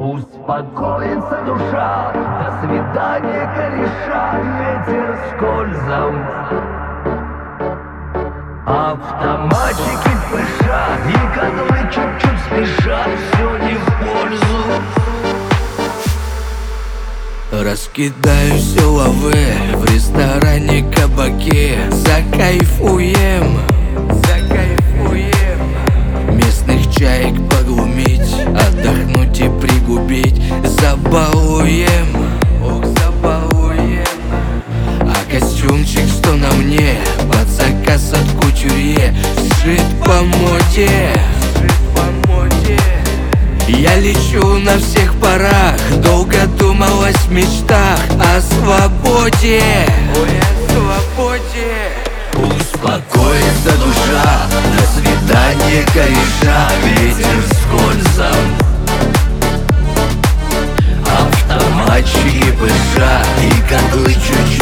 Успокоится душа, до свидания, кореша, ветер скользом. Автоматики пыша и котлы чуть-чуть спешат, все не в пользу. Раскидаю силовы в ресторане, кабаке. Закайфуем, местных чаек поглумить, отдохнуть и пригубить. Забалуем, ох, забалуем. А костюмчик, что на мне, под заказ от кутюрье, сшит по моде. Я лечу на всех парах, долго думалось в мечтах о свободе. Ой, о свободе. Успокоится душа, до свидания, кореша, ветер скользом. Автоматчики пыша и котлы чуть-чуть